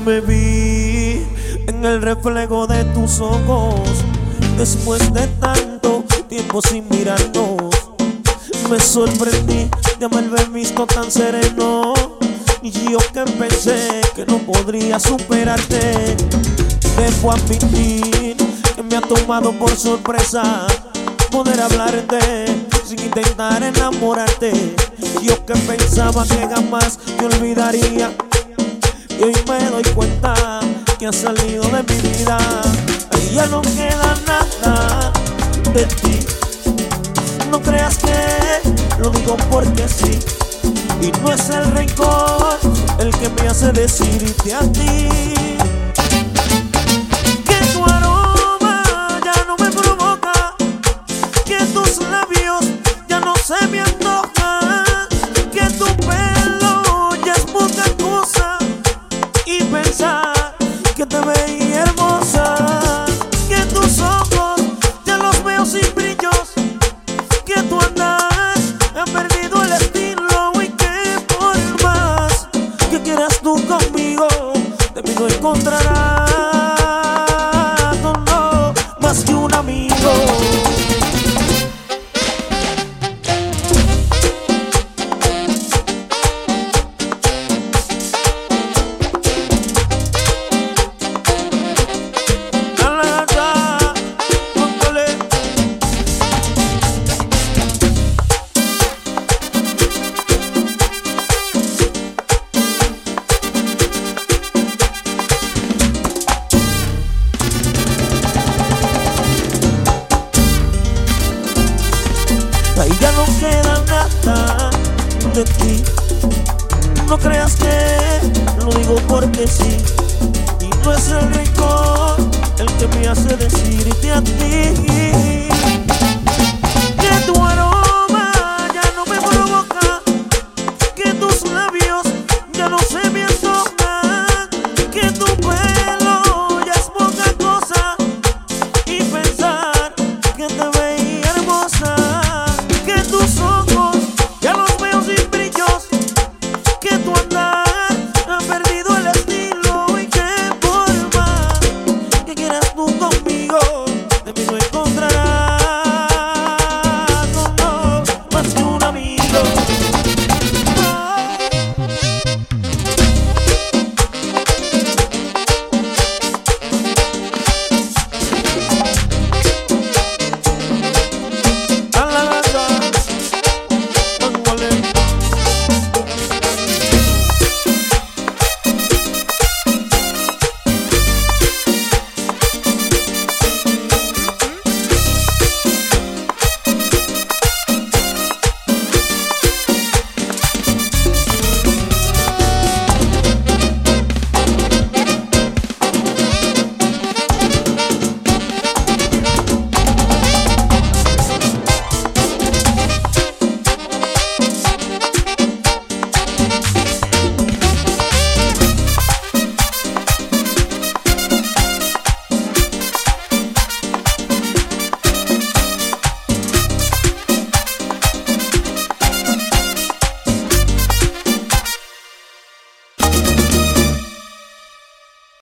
Me vi en el reflejo de tus ojos después de tanto tiempo sin mirarnos. Me sorprendí de haberme visto tan sereno, y yo que pensé que no podría superarte. Debo admitir que me ha tomado por sorpresa poder hablarte sin intentar enamorarte. Yo que pensaba que jamás te olvidaría, y hoy me doy cuenta que has salido de mi vida. Ahí ya no queda nada de ti. No creas que lo digo porque sí, y no es el rencor el que me hace decirte a ti que tu aroma ya no me provoca, que tus labios ya no se me antojan, que tu pelo ya es poca cosa, y pensar que te veía hermosa, que tus ojos ya los veo sin brillos, que tú andas has perdido el estilo, y que por más que quieras tú conmigo, de mí no encontrarás, no, no, más que un amigo. Ahí ya no queda nada de ti. No creas que lo digo porque sí, y no es el rencor el que me hace decirte a ti que tu aroma